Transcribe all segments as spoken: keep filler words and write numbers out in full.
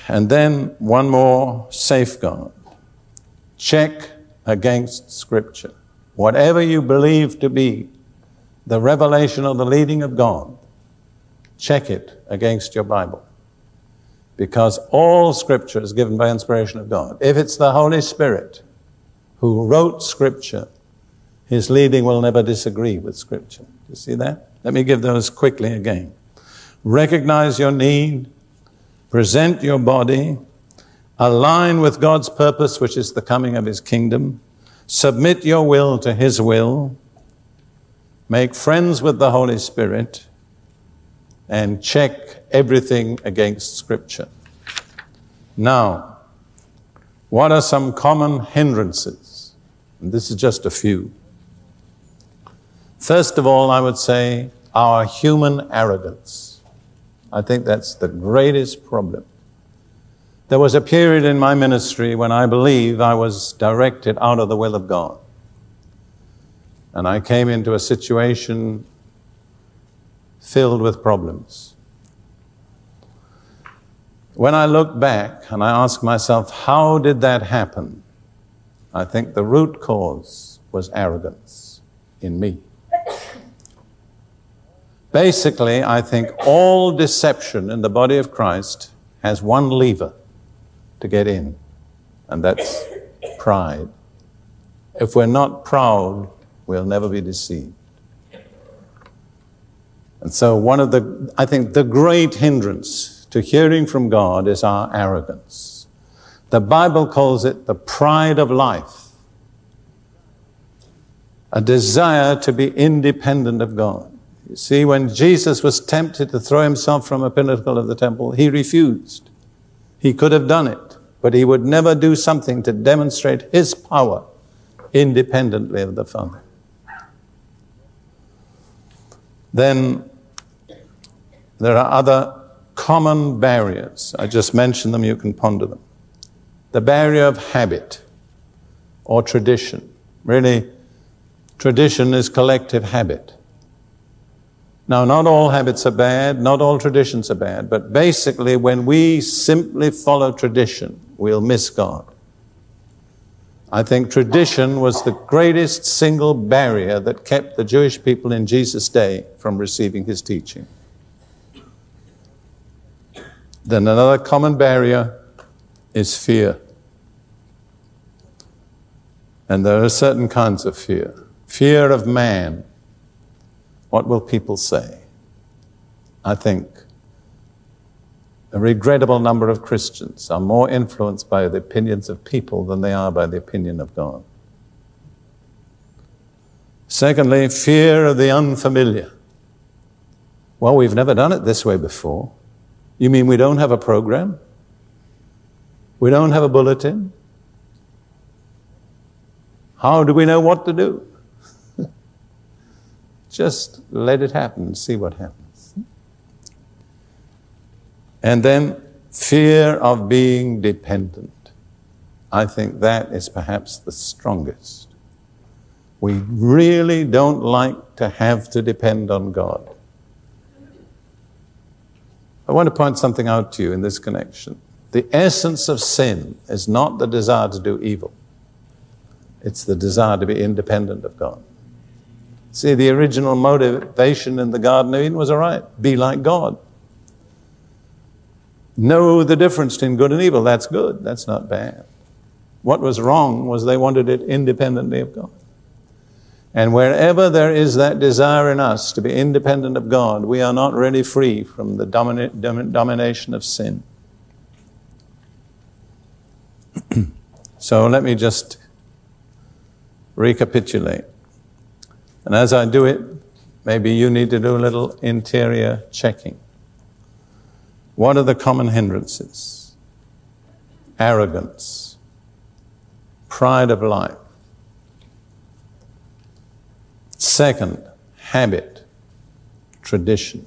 And then one more safeguard. Check against Scripture. Whatever you believe to be the revelation or the leading of God, check it against your Bible. Because all Scripture is given by inspiration of God. If it's the Holy Spirit who wrote Scripture, His leading will never disagree with Scripture. Do you see that? Let me give those quickly again. Recognize your need. Present your body. Align with God's purpose, which is the coming of His kingdom. Submit your will to His will. Make friends with the Holy Spirit. And check everything against Scripture. Now, what are some common hindrances? And this is just a few. First of all, I would say our human arrogance. I think that's the greatest problem. There was a period in my ministry when I believe I was directed out of the will of God. And I came into a situation filled with problems. When I look back and I ask myself, how did that happen? I think the root cause was arrogance in me. Basically, I think all deception in the body of Christ has one lever to get in, and that's pride. If we're not proud, we'll never be deceived. And so one of the, I think the great hindrance to hearing from God is our arrogance. The Bible calls it the pride of life, a desire to be independent of God. You see, when Jesus was tempted to throw himself from a pinnacle of the temple, he refused. He could have done it, but he would never do something to demonstrate his power independently of the Father. Then there are other common barriers. I just mentioned them, you can ponder them. The barrier of habit or tradition. Really, tradition is collective habit. Now, not all habits are bad, not all traditions are bad, but basically when we simply follow tradition, we'll miss God. I think tradition was the greatest single barrier that kept the Jewish people in Jesus' day from receiving his teaching. Then another common barrier is fear. And there are certain kinds of fear. Fear of man. What will people say? I think a regrettable number of Christians are more influenced by the opinions of people than they are by the opinion of God. Secondly, fear of the unfamiliar. Well, we've never done it this way before. You mean we don't have a program? We don't have a bulletin? How do we know what to do? Just let it happen and see what happens. And then fear of being dependent. I think that is perhaps the strongest. We really don't like to have to depend on God. I want to point something out to you in this connection. The essence of sin is not the desire to do evil. It's the desire to be independent of God. See, the original motivation in the Garden of Eden was all right. Be like God. Know the difference between good and evil. That's good. That's not bad. What was wrong was they wanted it independently of God. And wherever there is that desire in us to be independent of God, we are not really free from the domina- dom- domination of sin. So let me just recapitulate. And as I do it, maybe you need to do a little interior checking. What are the common hindrances? Arrogance, pride of life. Second, habit, tradition.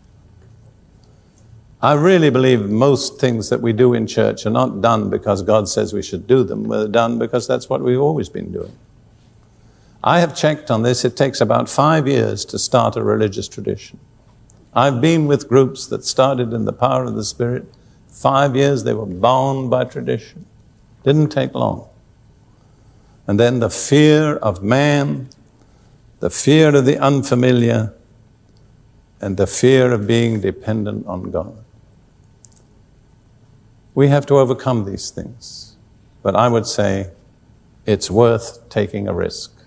I really believe most things that we do in church are not done because God says we should do them. They're done because that's what we've always been doing. I have checked on this. It takes about five years to start a religious tradition. I've been with groups that started in the power of the Spirit Five years they were bound by tradition. Didn't take long. And then the fear of man, the fear of the unfamiliar, and the fear of being dependent on God. We have to overcome these things. But I would say it's worth taking a risk.